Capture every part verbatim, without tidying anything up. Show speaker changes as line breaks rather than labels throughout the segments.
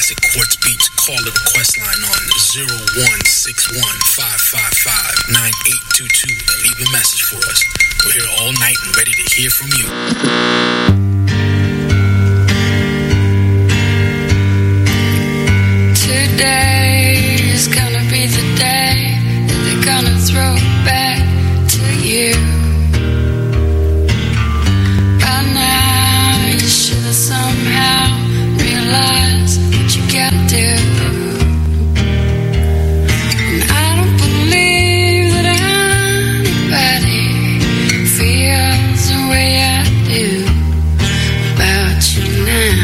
classic quartz beats. Call the request line on zero one six one five five five nine eight two two and leave a message for us. We're here all night and ready to hear from you.
Today is gonna be the day that they're gonna throw it back to you. By now you should have somehow realized what you gotta do. And I don't believe that anybody feels the way I do about you now.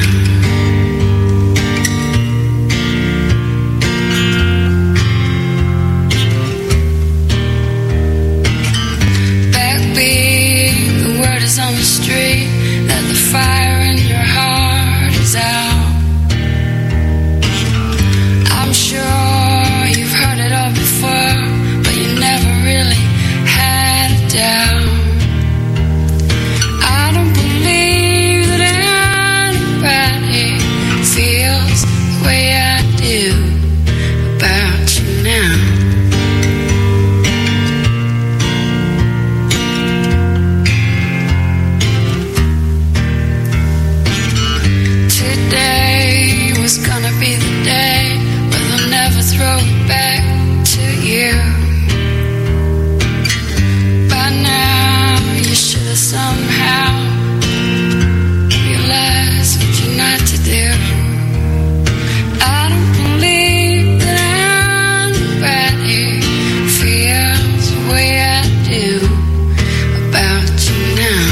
On the street, that the fire in your heart is out. I'm sure you've heard it all before, but you never really had a doubt. I don't believe that anybody feels the way I do about you now. It's gonna be the day where they'll never throw it back to you. By now you should have somehow realized what you're not to do. I don't believe that anybody feels the way I do about you now.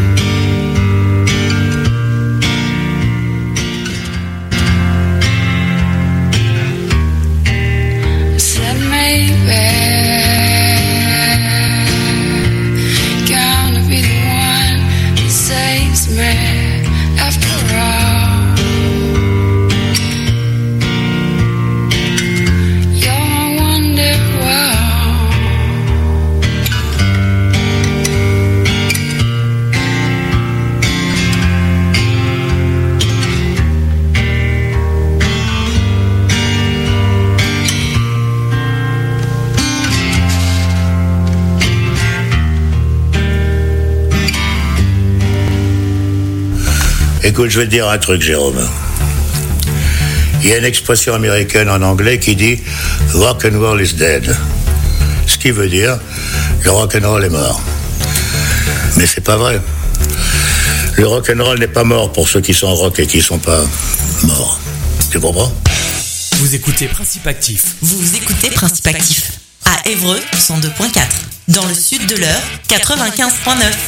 Écoute, je vais te dire un truc, Jérôme. Il y a une expression américaine en anglais qui dit « rock and roll is dead ». Ce qui veut dire « le rock and roll est mort ». Mais c'est pas vrai. Le rock and roll n'est pas mort pour ceux qui sont rock et qui sont pas morts. Tu comprends ?
Vous écoutez Principe Actif.
Vous écoutez Principe Actif. À Évreux, cent deux point quatre. Dans le sud de l'Eure, quatre-vingt-quinze point neuf.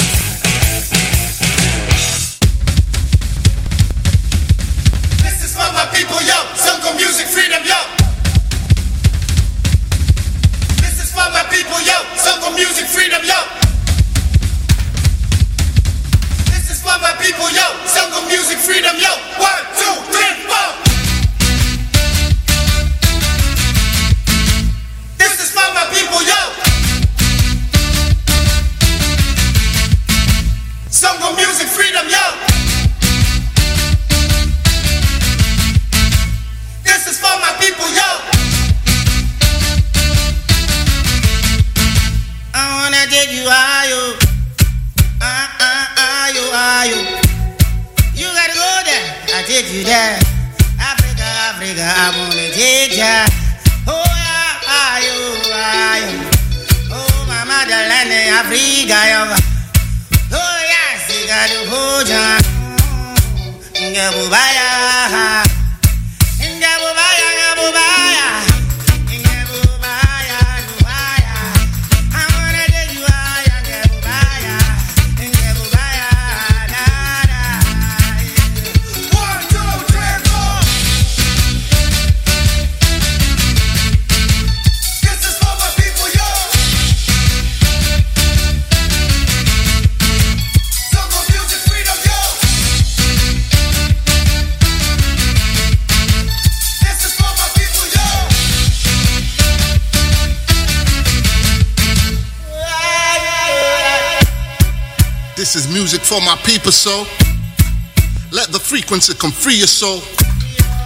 This is music for my people, so let the frequency come free your soul.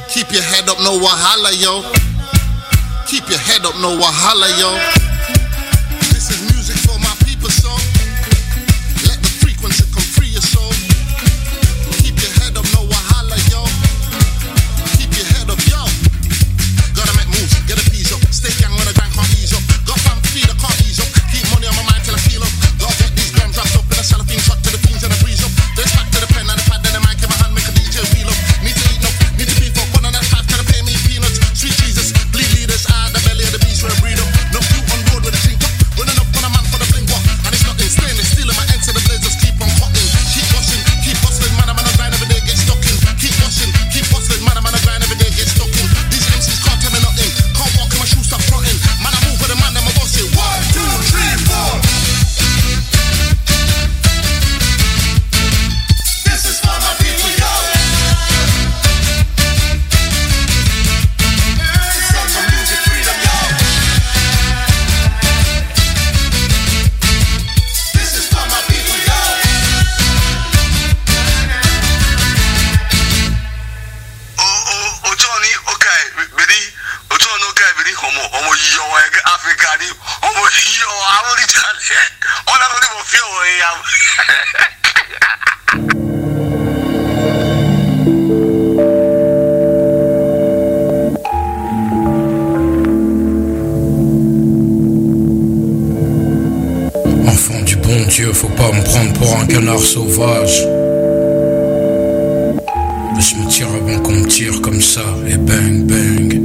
Keep your head up, no wahala, yo. Keep your head up, no wahala, yo. This is music for my people, so let the frequency come free your soul. Keep your head up, no wahala, yo. Keep your head up, yo. Gotta make moves, get a piece up. Stay young when the grind can't ease up. Got fam feed, I can't ease up. Keep money on my mind till I feel up. Gotta get these grams wrapped up in a cellophane shot to the fiends and the breeze up. Then back to the pen and the pad, then the mic in my hand, make a D J wheel up. Need to eat up, need to beef up. One on that five, can I pay me peanuts? Sweet Jesus, bleed leaders out the belly of the beast where I breed up. No few on board with a drink up. Running up on a man for the bling walk. And it's nothing stainless, stealing my ends to the blazers. Keep on cutting, keep washing, keep hustling. Man, I'm on a grind every day, get stuck in. Keep washing, keep hustling. Man, I'm on a grind every day, get stuck in. These M Cs can't tell me nothing. Can't walk in my shoes, stop fronting. Man, I move with a man, then my boss say one, two, three, four. This is for my people, yo. Sons of music freedom, yo. This is for my people, yo.
Oh, oh, oh, Johnny, okay, Biddy, oh, Johnny, okay, Biddy, homo, homo, yo, Africa, homo, yo, I will tell you. All I don't even feel where I am.
Enfant du bon Dieu, faut pas me prendre pour un canard sauvage. Je me tire avant qu'on me tire comme ça, et bang bang.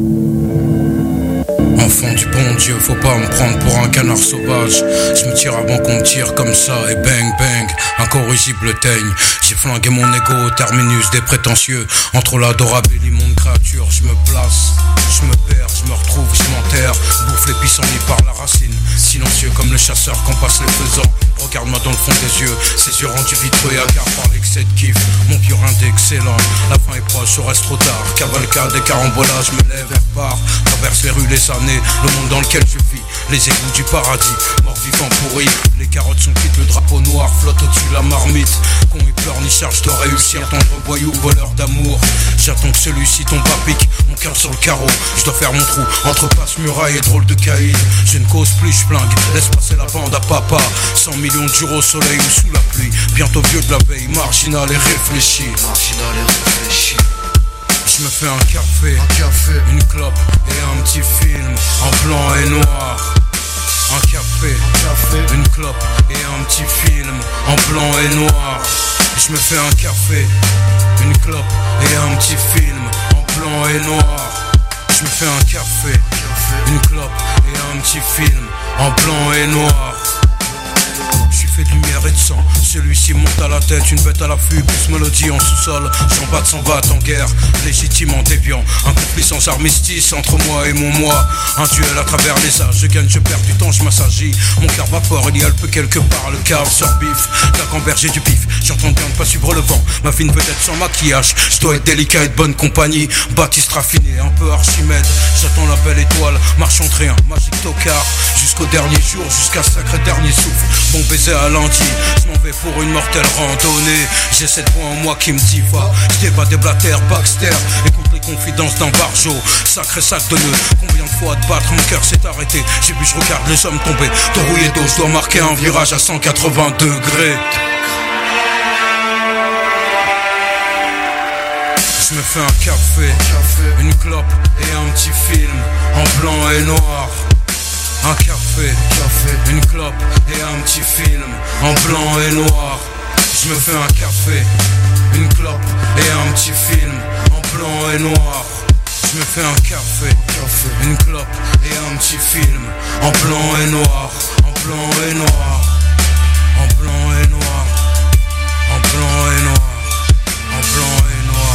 Enfant du bon Dieu, faut pas me prendre pour un canard sauvage. Je me tire avant qu'on me tire comme ça, et bang bang. Incorrigible teigne, j'ai flingué mon ego au terminus des prétentieux. Entre l'adorable et l'immonde créature, je me place, je me perds, je me retrouve, je m'enterre. Bouffe les pissenlits par la racine, silencieux comme le chasseur quand passe les faisans. Regarde-moi dans le fond des yeux, ses yeux rendus vitreux et hagards par l'excès de kiff. Mon purin d'excellent, la fin est proche, au reste trop tard. Cavalcade et carambolage, je me lève et repars. Traverse les rues, les années, le monde dans lequel je vis. Les égouts du paradis, mort vivant pourri. Les carottes sont quittes, le drapeau noir flotte au-dessus de la marmite. Con et peur ni charge, dois réussir, tendre voyou, voleur d'amour. J'attends que celui-ci tombe à pic, mon cœur sur le carreau. Je dois faire mon trou, entre passe muraille et drôle de caïd. Je ne cause plus, je flingue, laisse passer la bande à papa. Cent millions de jours au soleil ou sous la pluie. Bientôt vieux de la veille, marginal et réfléchi. Marginal et réfléchi. Je me fais un café, un café, une clope et un petit film en blanc et noir. Un café, un café, une clope et un petit film en blanc et noir. Je me fais un café, une clope et un petit film en blanc et noir. Je me fais un café, une clope et un petit film en blanc et noir. Je suis fait de lumière et de sang, celui-ci monte à la tête, une bête à l'affût, plus mélodie en sous-sol. J'en batte sans batte en guerre, légitimement déviant. Un conflit sans armistice entre moi et mon moi. Un duel à travers les âges, je gagne, je perds du temps, je m'assagis. Mon cœur vapore, il y a le peu quelque part, le cave sur bif. La gamberge du pif, j'entends bien ne pas suivre le vent. Ma fine vedette sans maquillage, je dois être délicat et de bonne compagnie. Baptiste raffiné, un peu Archimède. J'attends la belle étoile, marchand de rien, magique tocard. Jusqu'au dernier jour, jusqu'à sacré dernier souffle. Bon baiser à lundi, je m'en vais pour une mortelle randonnée. J'ai cette voix en moi qui me dit va. Je débat des blatères, Baxter. Écoute les confidences d'un barjo. Sacré sac de nœuds. Combien de fois de battre, mon cœur s'est arrêté. J'ai vu, je regarde les hommes tomber. De rouillé d'eau, je dois marquer un virage à cent quatre-vingts degrés. Je me fais un café, une clope et un petit film en blanc et noir. Un café, une clope et un petit film en blanc et noir. Je me fais un café, une clope et un petit film en blanc et noir. Je me fais un café, une clope et un petit film en blanc et noir. En blanc et noir, en blanc et noir, en blanc et noir, en blanc et noir.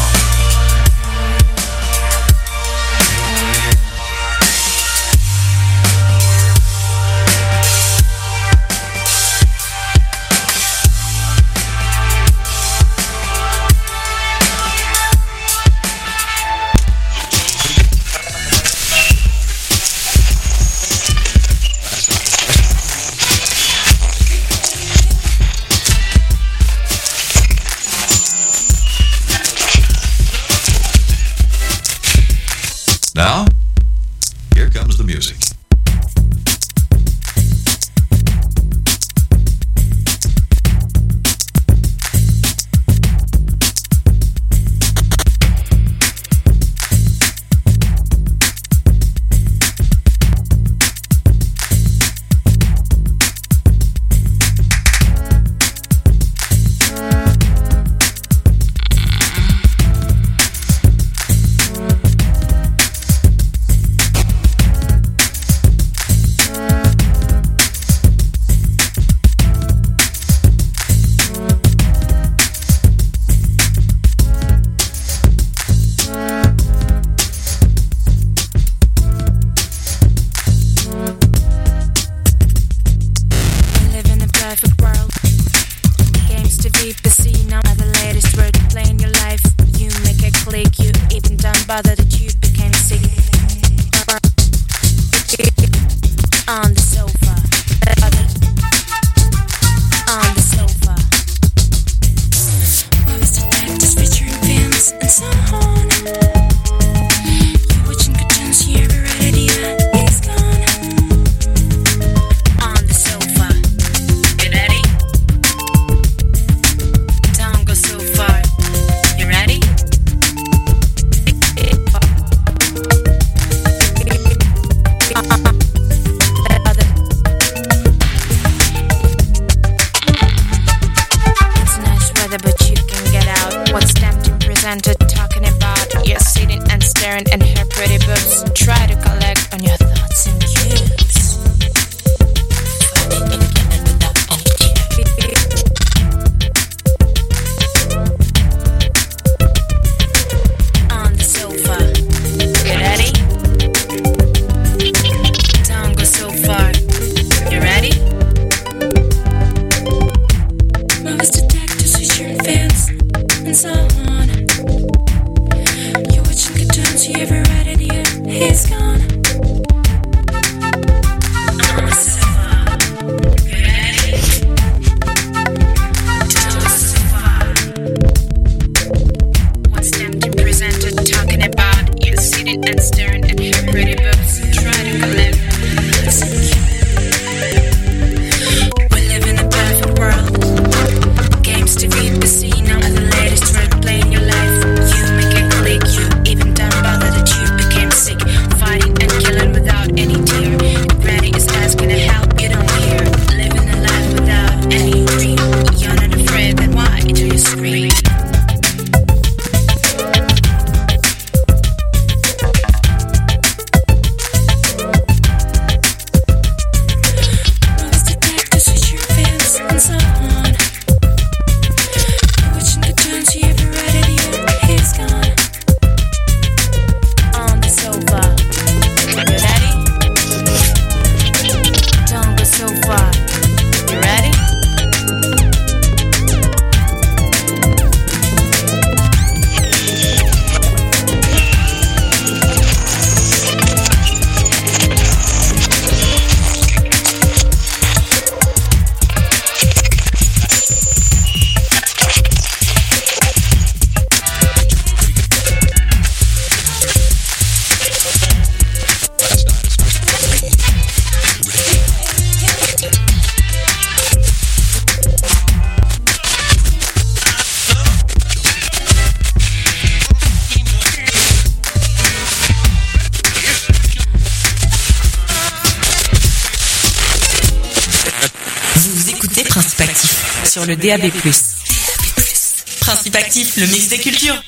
sur le D A B plus. Principe actif, le mix des cultures.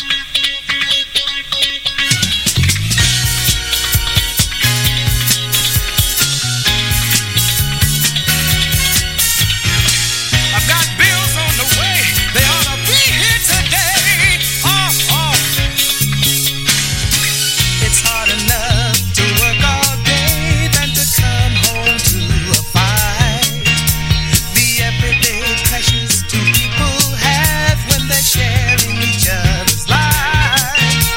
Sharing each other's lives.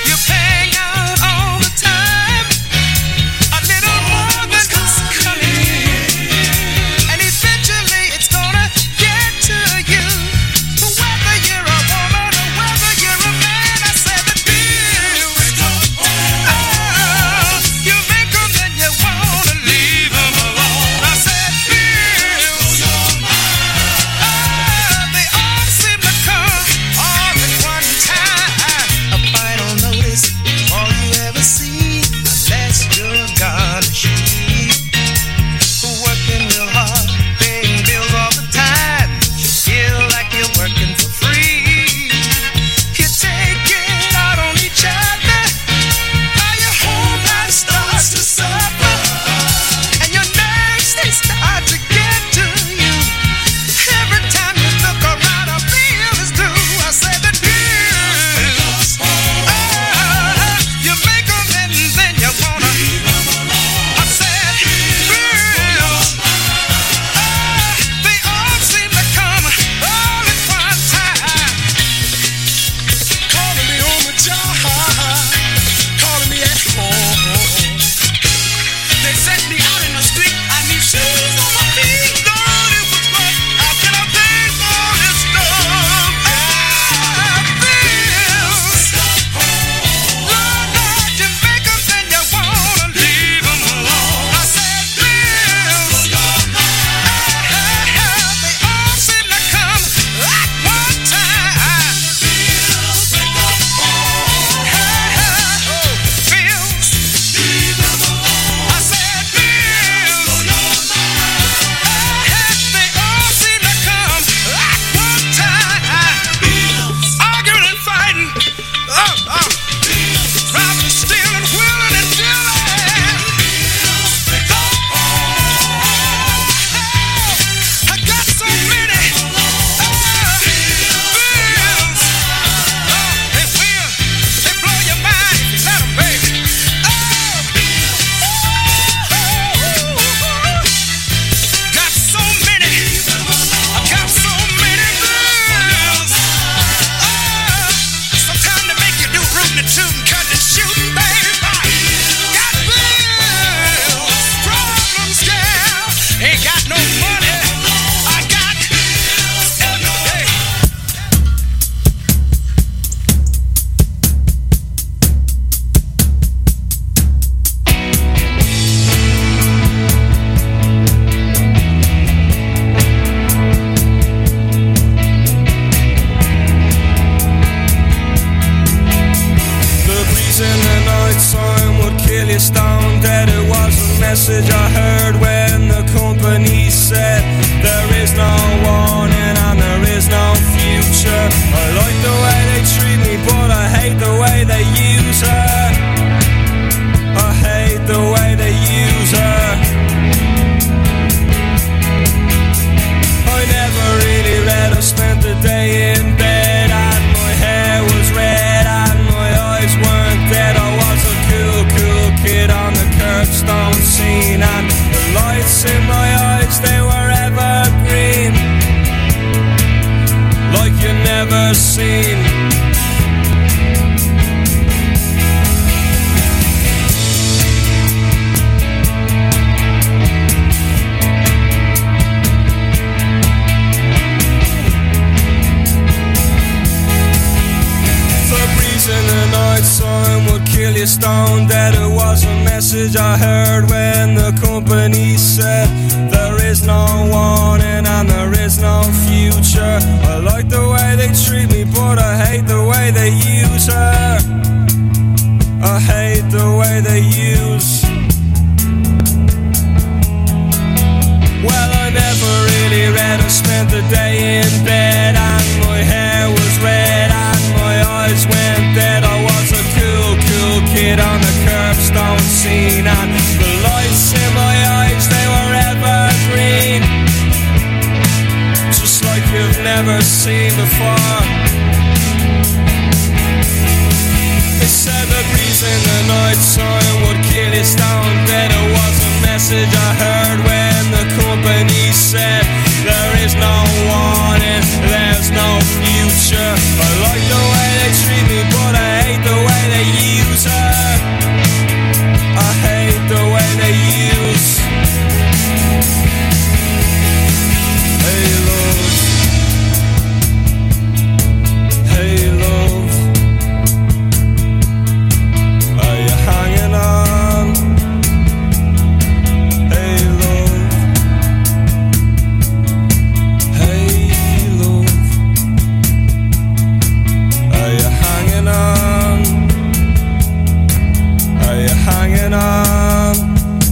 message I heard when the company said there is no warning and there is no future. I like the way they treat me, but I hate the way they use her. I hate the way they use her. I never really read, I spent the day in bed and my hair was red and my eyes weren't dead. I was a cool, cool kid on the curbstone scene, and the lights in my eyes, they were evergreen, like you never seen. In the night time would kill you stone dead. It was a message I heard when the company said there is no warning and there is no future. I like the way they treat me, but I hate the way they use her. I hate the way they use. Well, I never really read a spell. spent the day in bed and my hair was red and my eyes went dead. I was a cool, cool kid on the curbstone scene, and the lights in my eyes, they were evergreen, just like you've never seen before. They said the breeze in the night time would kill you stone dead. It was a message I heard when the company said there is no warning, there's no future. I like the way they treat me, but I hate the way they use her. I hate the way they use. Hey love, hey love, are you hanging on? Hey love, hey love, are you hanging on? Are you hanging on?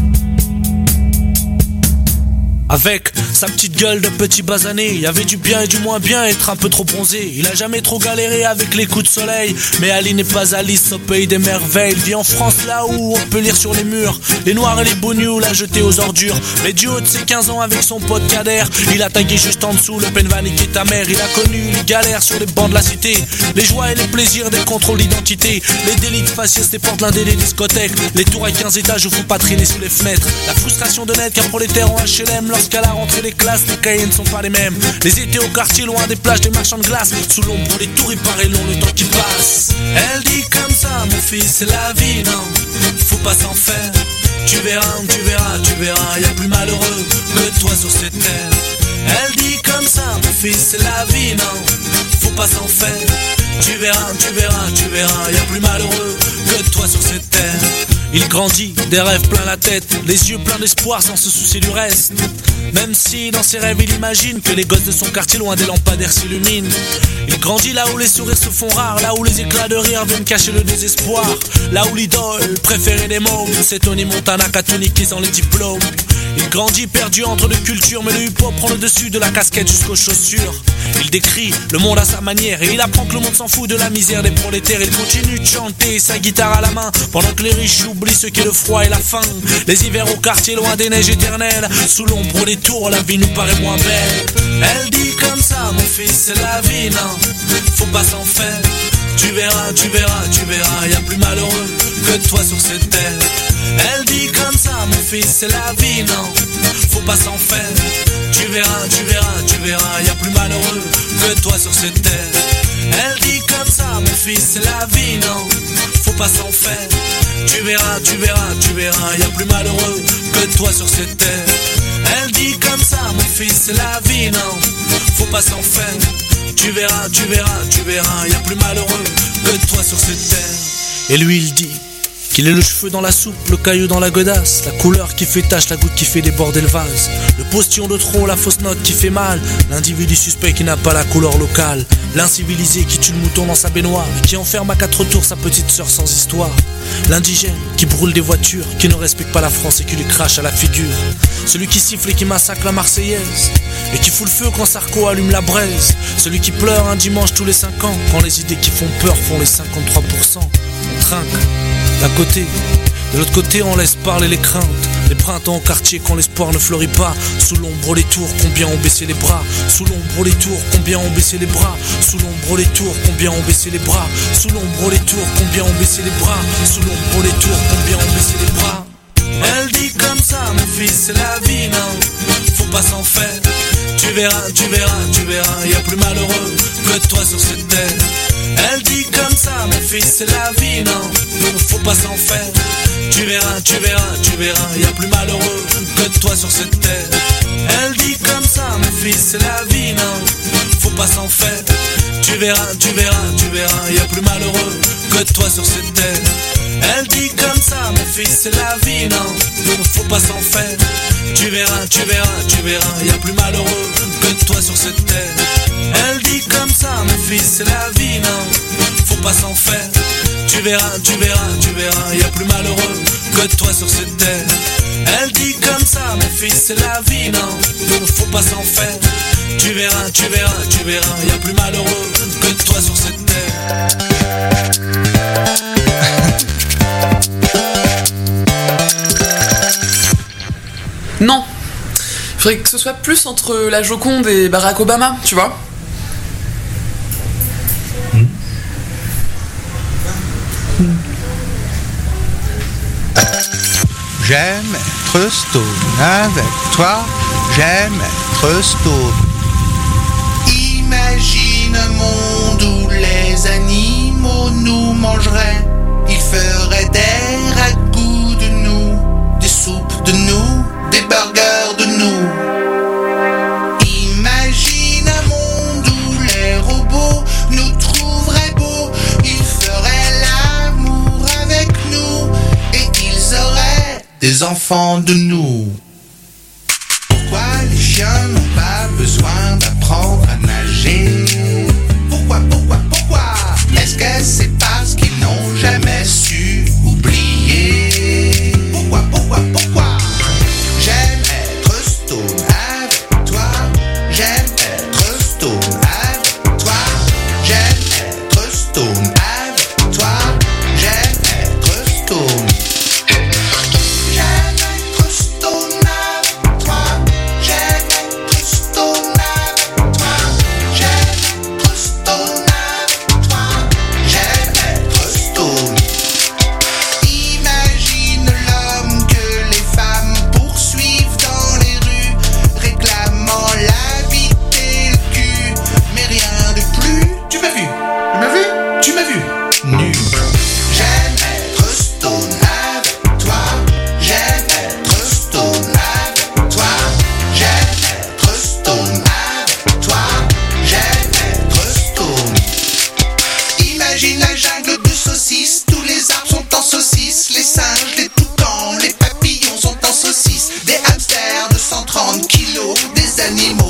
Avec sa petite gueule de petit basané, il y avait du bien et du moins bien, être un peu trop bronzé. Il a jamais trop galéré avec les coups de soleil, mais Ali n'est pas Alice au pays des merveilles. Il vit en France là où on peut lire sur les murs les noirs et les bonious l'a jeté aux ordures. Mais du haut de ses quinze ans avec son pote Kader, il a tagué juste en dessous le Penvan qui est ta mère. Il a connu les galères sur les bancs de la cité, les joies et les plaisirs des contrôles d'identité, les délits de faciès des portes blindées des discothèques, les tours à quinze étages où faut pas traîner sous les fenêtres, la frustration de n'être qu'un prolétaire en H L M lorsqu'à la rentrée les classes, les cahiers ne sont pas les mêmes. Les étés au quartier loin des plages des marchands de glace, sous l'ombre des tours il paraît long le temps qui passe. Elle dit comme ça mon fils c'est la vie, non, faut pas s'en faire. Tu verras, tu verras, tu verras, y'a plus malheureux que toi sur cette terre. Elle dit comme ça mon fils c'est la vie, non, faut pas s'en faire. Tu verras, tu verras, tu verras, y'a plus malheureux que toi sur cette terre. Il grandit, des rêves plein la tête, les yeux pleins d'espoir sans se soucier du reste. Même si dans ses rêves il imagine que les gosses de son quartier loin des lampadaires s'illuminent. Il grandit là où les sourires se font rares, là où les éclats de rire viennent cacher le désespoir, là où l'idole préférée des mômes c'est Tony Montana qu'a tout niqué sans les diplômes. Il grandit perdu entre deux cultures, mais le hip-hop prend le dessus de la casquette jusqu'aux chaussures. Il décrit le monde à sa manière et il apprend que le monde s'en fout de la misère des prolétaires. Il continue de chanter sa guitare à la main pendant que les riches oublient ce qu'est le froid et la faim. Les hivers au quartier loin des neiges éternelles, sous l'ombre des tours la vie nous paraît moins belle. Elle dit comme ça mon fils c'est la vie, non, faut pas s'en faire. Tu verras, tu verras, tu verras, y'a plus malheureux que toi sur cette terre. Elle dit comme ça mon fils c'est la vie, non, faut pas s'en faire. Tu verras, tu verras, tu verras, y'a plus malheureux que toi sur cette terre. Elle dit comme ça mon fils c'est la vie, non, faut pas s'en faire. Tu verras, tu verras, tu verras, y'a plus malheureux que toi sur cette terre. Elle dit comme ça mon fils c'est la vie, non, faut pas s'en faire. Tu verras, tu verras, tu verras, y'a plus malheureux que toi sur cette terre. Et lui il dit qu'il est le cheveu dans la soupe, le caillou dans la godasse, la couleur qui fait tache, la goutte qui fait déborder le vase, le postillon de trop, la fausse note qui fait mal, l'individu suspect qui n'a pas la couleur locale, l'incivilisé qui tue le mouton dans sa baignoire et qui enferme à quatre tours sa petite sœur sans histoire, l'indigène qui brûle des voitures, qui ne respecte pas la France et qui lui crache à la figure, celui qui siffle et qui massacre la Marseillaise et qui fout le feu quand Sarko allume la braise, celui qui pleure un dimanche tous les cinq ans quand les idées qui font peur font les cinquante-trois pour cent. On trinque d'un côté, de l'autre côté on laisse parler les craintes, les printemps au quartier quand l'espoir ne fleurit pas, sous l'ombre les tours combien ont baissé les bras, sous l'ombre les tours combien ont baissé les bras, sous l'ombre les tours combien ont baissé les bras, sous l'ombre les tours combien ont baissé les bras, sous l'ombre les tours combien ont baissé les bras. Elle dit comme ça mon fils c'est la vie, non, faut pas s'en faire. Tu verras, tu verras, tu verras, y'a plus malheureux que toi sur cette terre. Elle dit comme ça mon fils c'est la vie, non, faut pas s'en faire. Tu verras, tu verras, tu verras, y'a plus malheureux que toi sur cette terre. Elle dit comme ça mon fils c'est la vie, non, faut pas s'en faire. Tu verras, tu verras, tu verras, y'a plus malheureux que toi sur cette terre. Elle dit comme ça mon fils c'est la vie, non, faut pas s'en faire. Tu verras, tu verras, tu verras, y'a plus malheureux que toi sur cette terre. Elle dit comme ça mon fils c'est la vie, non, faut pas s'en faire. Tu verras, tu verras, tu verras, y'a plus malheureux que toi sur cette terre. Elle dit comme ça mon fils c'est la vie, non, faut pas s'en faire. Tu verras, tu verras, tu verras, y a plus malheureux que toi sur cette terre.
Non. Il faudrait que ce soit plus entre la Joconde et Barack Obama, tu vois.
J'aime être stone avec toi, j'aime être stone. Imagine un monde où les animaux nous mangeraient. Ils feraient des ragoûts de nous, des soupes de nous, des burgers de nous. Imagine un monde où les robots nous trouveraient beaux. Ils feraient l'amour avec nous et ils auraient des enfants de nous. Pourquoi les chiens n'ont pas besoin d'apprendre à nager? Pourquoi, pourquoi, pourquoi? Est-ce que c'est parce qu'ils n'ont jamais su oublier? Pourquoi, pourquoi, pourquoi? J'aime être stone avec toi. J'aime être stone avec toi. J'aime être stone avec toi. J'aime être stone. J'aime être stone avec toi. J'aime être stone avec toi. J'aime être stone avec toi. J'aime être stone. Imagine l'homme que les femmes poursuivent dans les rues, réclamant la bite et le cul, mais rien de plus. Tu m'as vu? Tu m'as vu? Tu m'as vu? Nu. J'aime être stone avec toi. J'aime être stone avec toi. J'aime être stone avec toi. J'aime être stone. Imagine la jungle de saucisses. Tous les arbres sont en saucisses. Les singes, les toutons, les papillons sont en saucisses. Des hamsters de cent trente kilos. Des animaux